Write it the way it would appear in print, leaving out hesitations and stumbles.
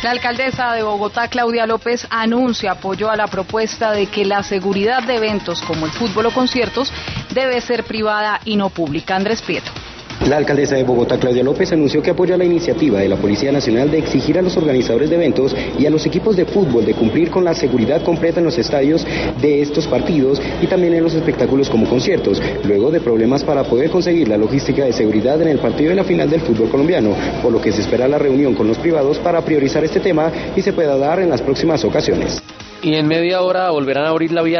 La alcaldesa de Bogotá, Claudia López, anuncia apoyo a la propuesta de que la seguridad de eventos como el fútbol o conciertos debe ser privada y no pública. Andrés Prieto. La alcaldesa de Bogotá, Claudia López, anunció que apoya la iniciativa de la Policía Nacional de exigir a los organizadores de eventos y a los equipos de fútbol de cumplir con la seguridad completa en los estadios de estos partidos y también en los espectáculos como conciertos, luego de problemas para poder conseguir la logística de seguridad en el partido de la final del fútbol colombiano, por lo que se espera la reunión con los privados para priorizar este tema y se pueda dar en las próximas ocasiones. Y en media hora volverán a abrir la vía